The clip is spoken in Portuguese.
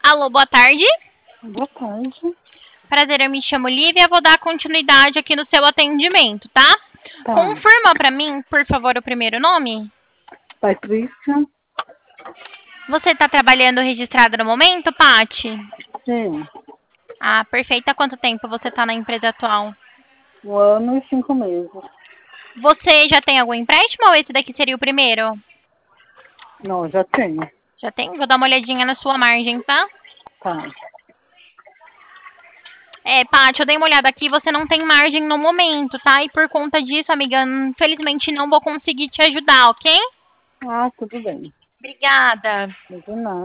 Alô, boa tarde. Boa tarde. Prazer, eu me chamo Lívia, vou dar continuidade aqui no seu atendimento, tá? Tá. Confirma pra mim, por favor, o primeiro nome. Patrícia? Você tá trabalhando registrada no momento, Paty? Sim. Ah, perfeito. Há quanto tempo você tá na empresa atual? 1 ano e 5 meses. Você já tem algum empréstimo ou esse daqui seria o primeiro? Não, já tenho. Já tem? Vou dar uma olhadinha na sua margem, tá? Tá. Paty, eu dei uma olhada aqui, você não tem margem no momento, tá? E por conta disso, amiga, infelizmente não vou conseguir te ajudar, ok? Ah, tudo bem. Obrigada. De nada.